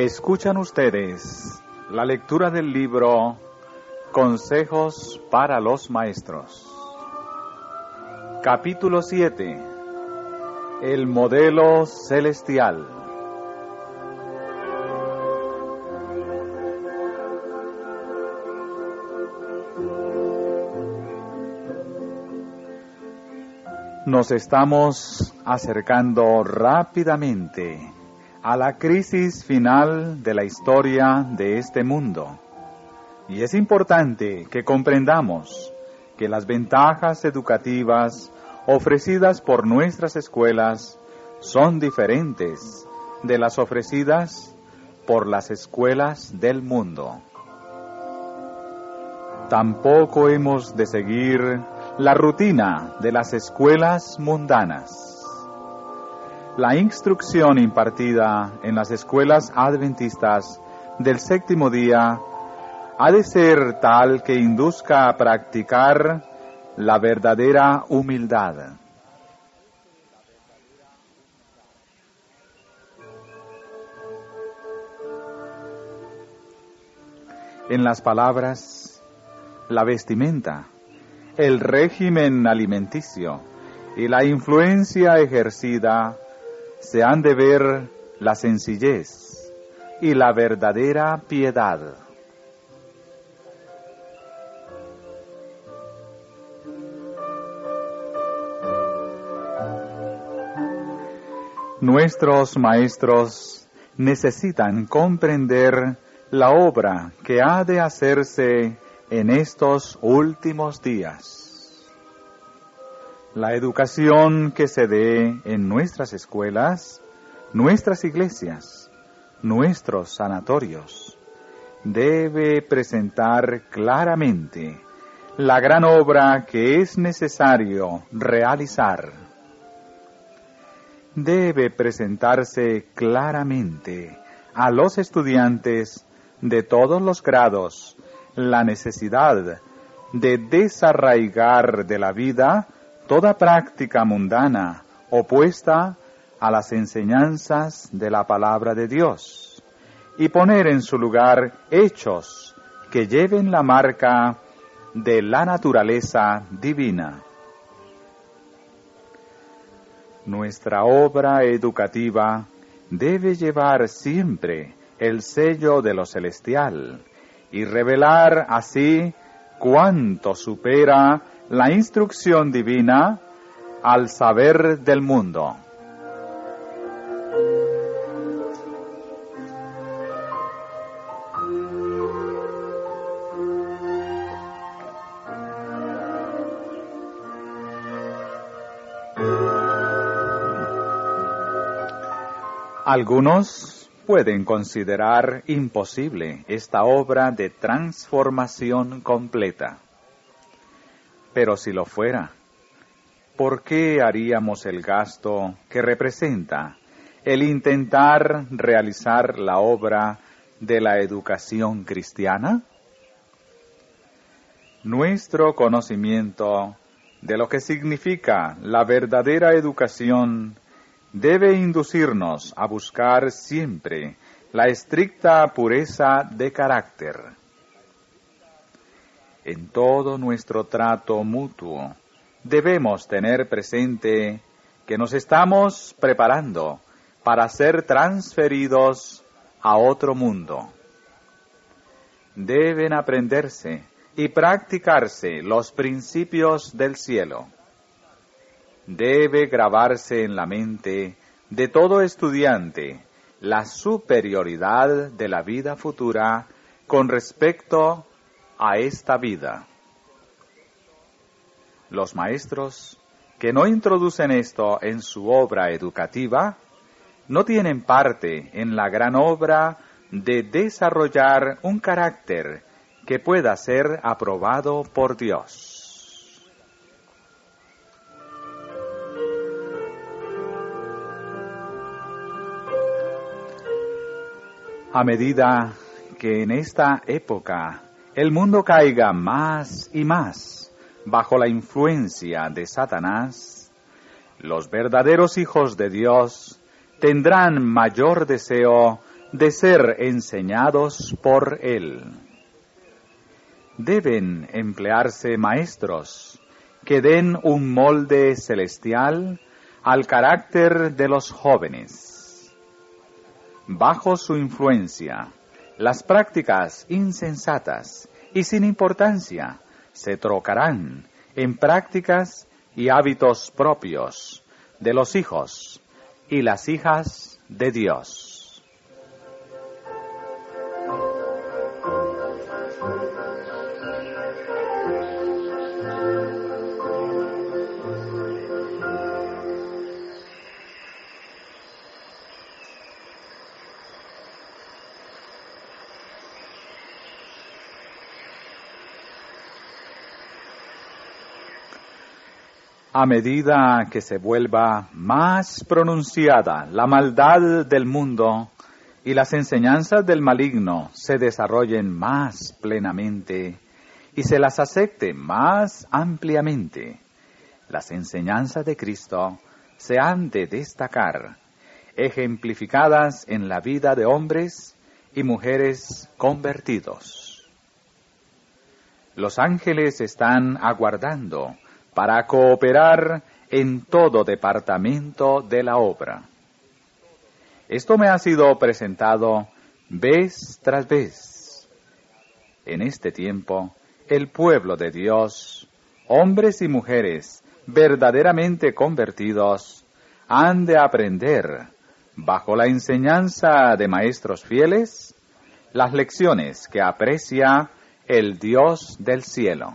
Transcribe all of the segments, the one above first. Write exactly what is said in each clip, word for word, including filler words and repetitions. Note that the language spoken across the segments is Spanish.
Escuchan ustedes la lectura del libro Consejos para los Maestros. Capítulo siete. El modelo celestial. Nos estamos acercando rápidamente a la crisis final de la historia de este mundo. Y es importante que comprendamos que las ventajas educativas ofrecidas por nuestras escuelas son diferentes de las ofrecidas por las escuelas del mundo. Tampoco hemos de seguir la rutina de las escuelas mundanas. La instrucción impartida en las escuelas adventistas del séptimo día ha de ser tal que induzca a practicar la verdadera humildad. En las palabras, la vestimenta, el régimen alimenticio y la influencia ejercida se han de ver la sencillez y la verdadera piedad. Nuestros maestros necesitan comprender la obra que ha de hacerse en estos últimos días. La educación que se dé en nuestras escuelas, nuestras iglesias, nuestros sanatorios, debe presentar claramente la gran obra que es necesario realizar. Debe presentarse claramente a los estudiantes de todos los grados la necesidad de desarraigar de la vida toda práctica mundana opuesta a las enseñanzas de la palabra de Dios y poner en su lugar hechos que lleven la marca de la naturaleza divina. Nuestra obra educativa debe llevar siempre el sello de lo celestial y revelar así cuánto supera la instrucción divina al saber del mundo. Algunos pueden considerar imposible esta obra de transformación completa. Pero si lo fuera, ¿por qué haríamos el gasto que representa el intentar realizar la obra de la educación cristiana? Nuestro conocimiento de lo que significa la verdadera educación debe inducirnos a buscar siempre la estricta pureza de carácter. En todo nuestro trato mutuo, debemos tener presente que nos estamos preparando para ser transferidos a otro mundo. Deben aprenderse y practicarse los principios del cielo. Debe grabarse en la mente de todo estudiante la superioridad de la vida futura con respecto a esta vida. Los maestros que no introducen esto en su obra educativa no tienen parte en la gran obra de desarrollar un carácter que pueda ser aprobado por Dios. A medida que en esta época el mundo caiga más y más bajo la influencia de Satanás, los verdaderos hijos de Dios tendrán mayor deseo de ser enseñados por Él. Deben emplearse maestros que den un molde celestial al carácter de los jóvenes. Bajo su influencia, las prácticas insensatas y sin importancia se trocarán en prácticas y hábitos propios de los hijos y las hijas de Dios. A medida que se vuelva más pronunciada la maldad del mundo y las enseñanzas del maligno se desarrollen más plenamente y se las acepte más ampliamente, las enseñanzas de Cristo se han de destacar, ejemplificadas en la vida de hombres y mujeres convertidos. Los ángeles están aguardando para cooperar en todo departamento de la obra. Esto me ha sido presentado vez tras vez. En este tiempo, el pueblo de Dios, hombres y mujeres verdaderamente convertidos, han de aprender, bajo la enseñanza de maestros fieles, las lecciones que aprecia el Dios del cielo.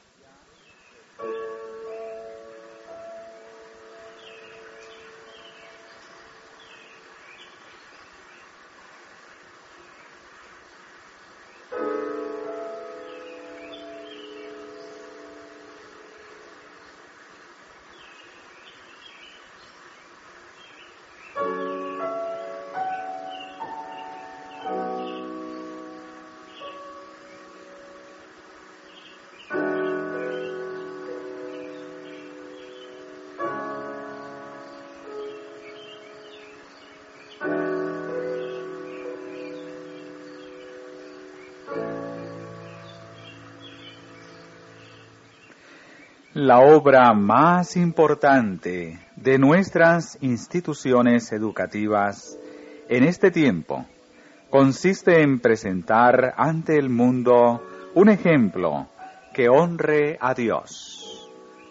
La obra más importante de nuestras instituciones educativas en este tiempo consiste en presentar ante el mundo un ejemplo que honre a Dios.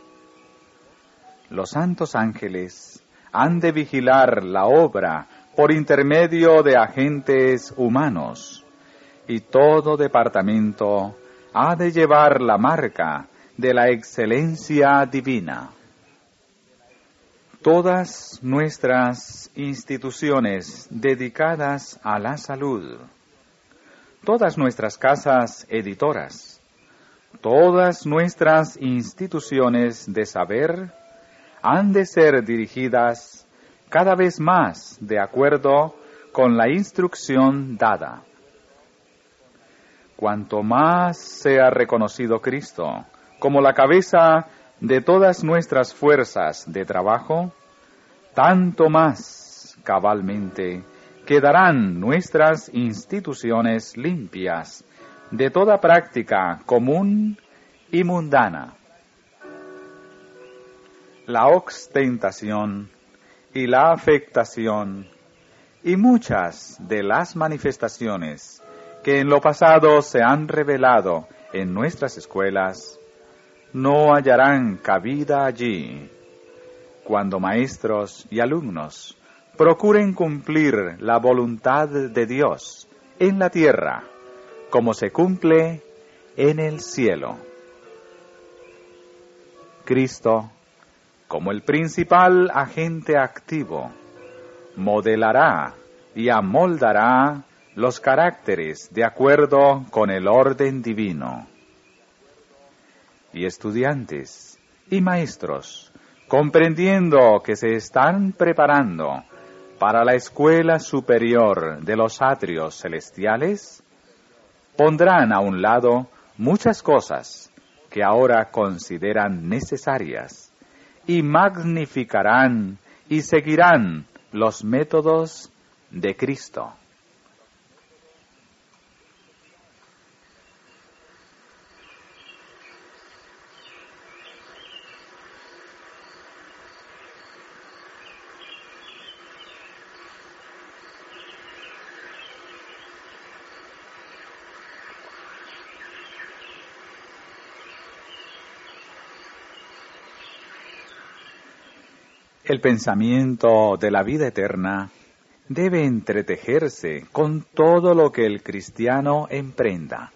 Los santos ángeles han de vigilar la obra por intermedio de agentes humanos, y todo departamento ha de llevar la marca de la excelencia divina. Todas nuestras instituciones dedicadas a la salud, todas nuestras casas editoras, todas nuestras instituciones de saber han de ser dirigidas cada vez más de acuerdo con la instrucción dada. Cuanto más sea reconocido Cristo como la cabeza de todas nuestras fuerzas de trabajo, tanto más cabalmente quedarán nuestras instituciones limpias de toda práctica común y mundana. La ostentación y la afectación y muchas de las manifestaciones que en lo pasado se han revelado en nuestras escuelas no hallarán cabida allí, cuando maestros y alumnos procuren cumplir la voluntad de Dios en la tierra, como se cumple en el cielo. Cristo, como el principal agente activo, modelará y amoldará los caracteres de acuerdo con el orden divino. Y estudiantes y maestros, comprendiendo que se están preparando para la escuela superior de los atrios celestiales, pondrán a un lado muchas cosas que ahora consideran necesarias y magnificarán y seguirán los métodos de Cristo, El pensamiento de la vida eterna debe entretejerse con todo lo que el cristiano emprenda.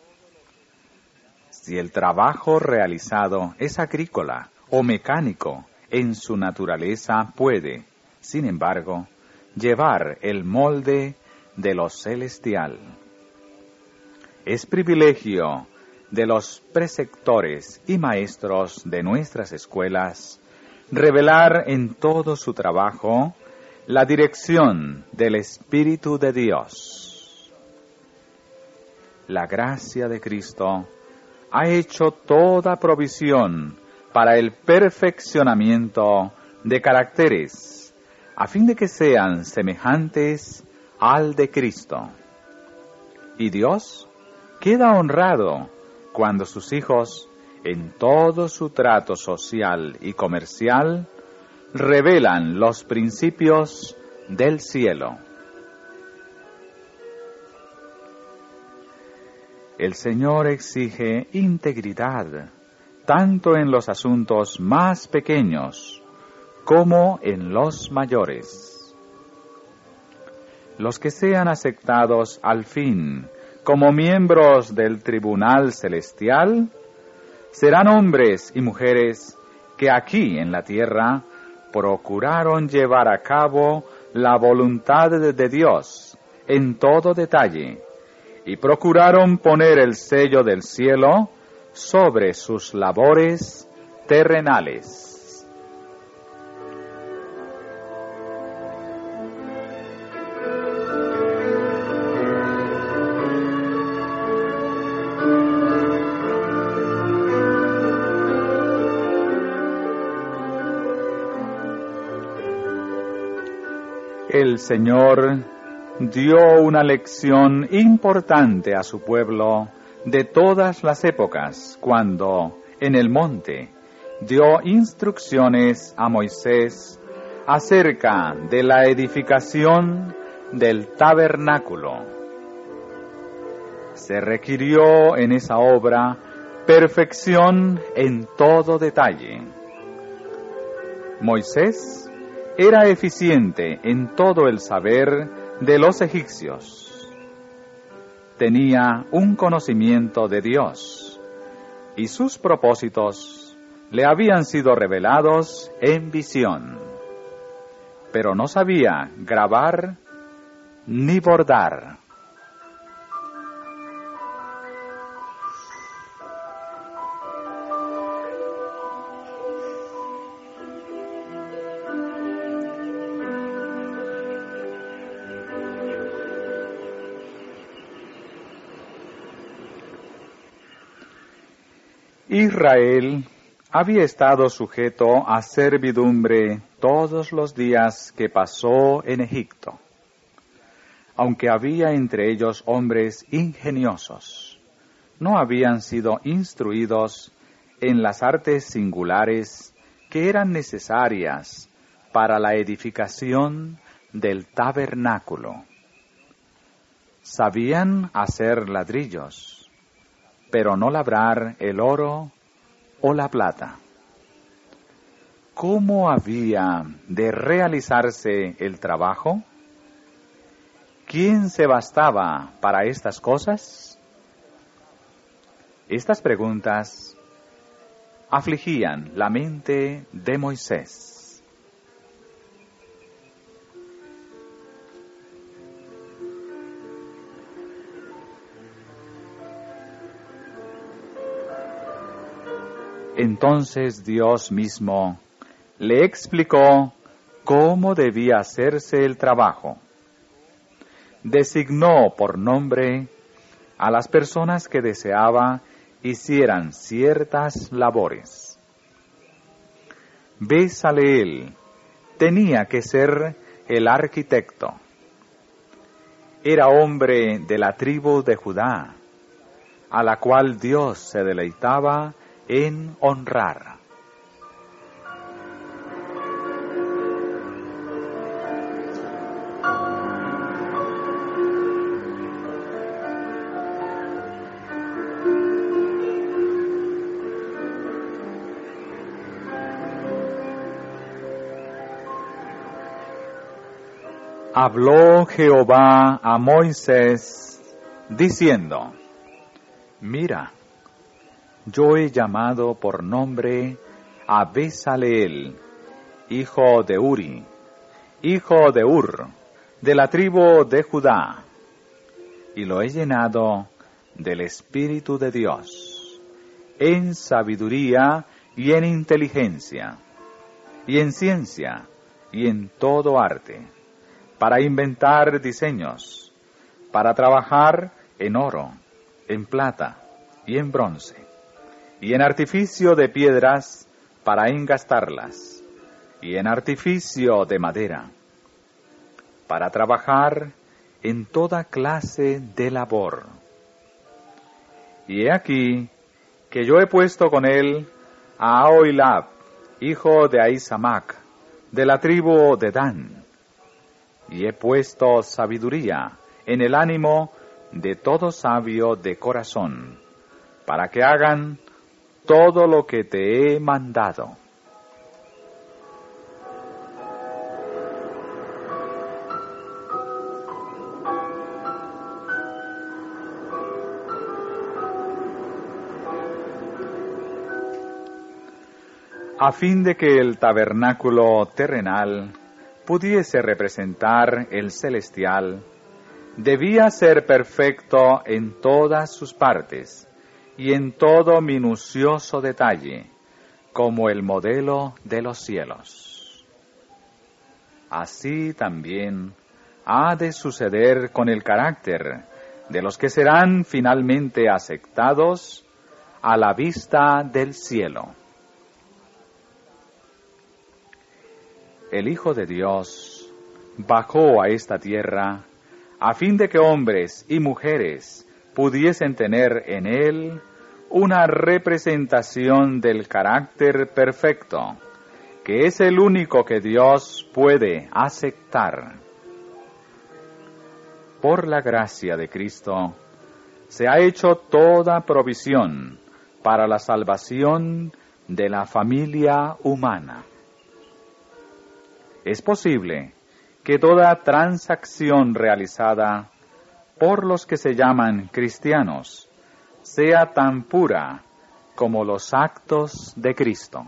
Si el trabajo realizado es agrícola o mecánico, en su naturaleza puede, sin embargo, llevar el molde de lo celestial. Es privilegio de los preceptores y maestros de nuestras escuelas revelar en todo su trabajo la dirección del Espíritu de Dios. La gracia de Cristo ha hecho toda provisión para el perfeccionamiento de caracteres, a fin de que sean semejantes al de Cristo. Y Dios queda honrado cuando sus hijos, en todo su trato social y comercial, revelan los principios del cielo. El Señor exige integridad, tanto en los asuntos más pequeños como en los mayores. Los que sean aceptados al fin como miembros del tribunal celestial serán hombres y mujeres que aquí en la tierra procuraron llevar a cabo la voluntad de Dios en todo detalle y procuraron poner el sello del cielo sobre sus labores terrenales. El Señor dio una lección importante a su pueblo de todas las épocas, cuando, en el monte, dio instrucciones a Moisés acerca de la edificación del tabernáculo. Se requirió en esa obra perfección en todo detalle. Moisés era eficiente en todo el saber de los egipcios. Tenía un conocimiento de Dios, y sus propósitos le habían sido revelados en visión, pero no sabía grabar ni bordar. Israel había estado sujeto a servidumbre todos los días que pasó en Egipto, aunque había entre ellos hombres ingeniosos. No habían sido instruidos en las artes singulares que eran necesarias para la edificación del tabernáculo. Sabían hacer ladrillos, pero no labrar el oro o la plata. ¿Cómo había de realizarse el trabajo? ¿Quién se bastaba para estas cosas? Estas preguntas afligían la mente de Moisés. Entonces Dios mismo le explicó cómo debía hacerse el trabajo. Designó por nombre a las personas que deseaba hicieran ciertas labores. Bezaleel tenía que ser el arquitecto. Era hombre de la tribu de Judá, a la cual Dios se deleitaba en honrar. Habló Jehová a Moisés, diciendo, Mira, yo he llamado por nombre a Bezaleel, hijo de Uri, hijo de Ur, de la tribu de Judá, y lo he llenado del Espíritu de Dios, en sabiduría y en inteligencia, y en ciencia, y en todo arte, para inventar diseños, para trabajar en oro, en plata y en bronce, y en artificio de piedras para engastarlas, y en artificio de madera, para trabajar en toda clase de labor. Y he aquí que yo he puesto con él a Ahoilab, hijo de Ahisamac, de la tribu de Dan, y he puesto sabiduría en el ánimo de todo sabio de corazón, para que hagan todo lo que te he mandado. A fin de que el tabernáculo terrenal pudiese representar el celestial, debía ser perfecto en todas sus partes y en todo minucioso detalle, como el modelo de los cielos. Así también ha de suceder con el carácter de los que serán finalmente aceptados a la vista del cielo. El Hijo de Dios bajó a esta tierra a fin de que hombres y mujeres pudiesen tener en él una representación del carácter perfecto, que es el único que Dios puede aceptar. Por la gracia de Cristo, se ha hecho toda provisión para la salvación de la familia humana. Es posible que toda transacción realizada por los que se llaman cristianos sea tan pura como los actos de Cristo.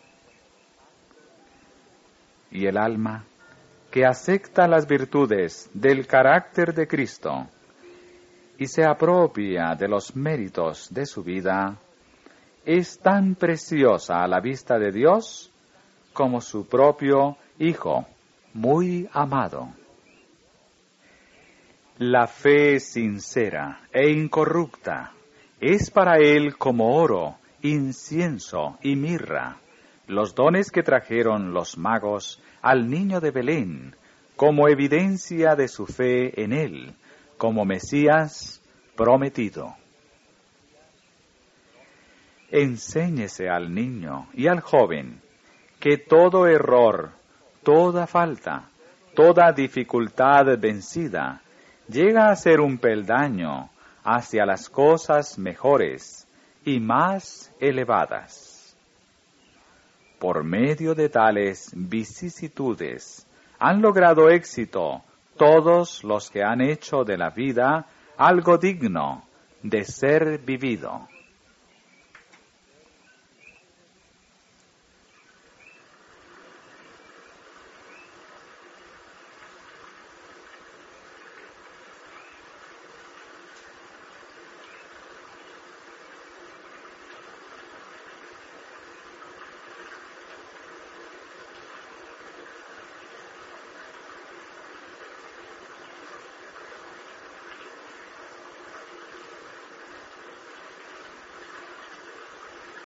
Y el alma que acepta las virtudes del carácter de Cristo y se apropia de los méritos de su vida, es tan preciosa a la vista de Dios como su propio Hijo muy amado. La fe sincera e incorrupta es para él como oro, incienso y mirra, los dones que trajeron los magos al niño de Belén, como evidencia de su fe en él, como Mesías prometido. Enséñese al niño y al joven que todo error, toda falta, toda dificultad vencida, llega a ser un peldaño hacia las cosas mejores y más elevadas. Por medio de tales vicisitudes han logrado éxito todos los que han hecho de la vida algo digno de ser vivido.